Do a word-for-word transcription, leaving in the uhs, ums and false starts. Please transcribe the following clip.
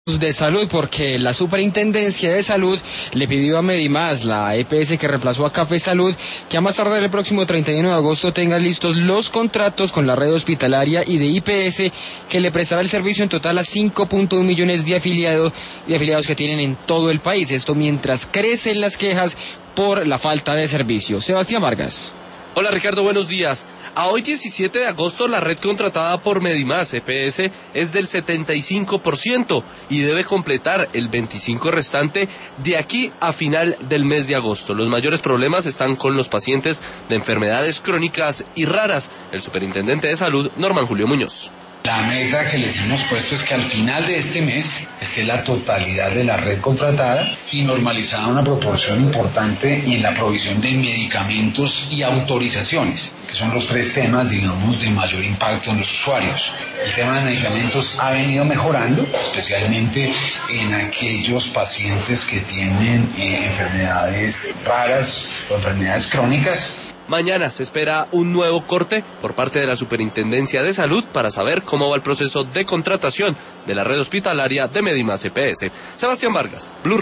De salud, porque la Superintendencia de Salud le pidió a Medimás, la E P S que reemplazó a Café Salud, que a más tardar el próximo treinta y uno de agosto tenga listos los contratos con la red hospitalaria y de I P S que le prestará el servicio en total a cinco punto uno millones de afiliados, de afiliados que tienen en todo el país. Esto mientras crecen las quejas por la falta de servicio. Sebastián Vargas. Hola Ricardo, buenos días. A hoy diecisiete de agosto la red contratada por Medimás E P S es del setenta y cinco por ciento y debe completar el veinticinco por ciento restante de aquí a final del mes de agosto. Los mayores problemas están con los pacientes de enfermedades crónicas y raras. El superintendente de salud, Norman Julio Muñoz. La meta que les hemos puesto es que al final de este mes esté la totalidad de la red contratada y normalizada una proporción importante en la provisión de medicamentos y autorizaciones, que son los tres temas, digamos, de mayor impacto en los usuarios. El tema de medicamentos ha venido mejorando, especialmente en aquellos pacientes que tienen eh, enfermedades raras o enfermedades crónicas. Mañana se espera un nuevo corte por parte de la Superintendencia de Salud para saber cómo va el proceso de contratación de la red hospitalaria de Medimás E P S. Sebastián Vargas, Blue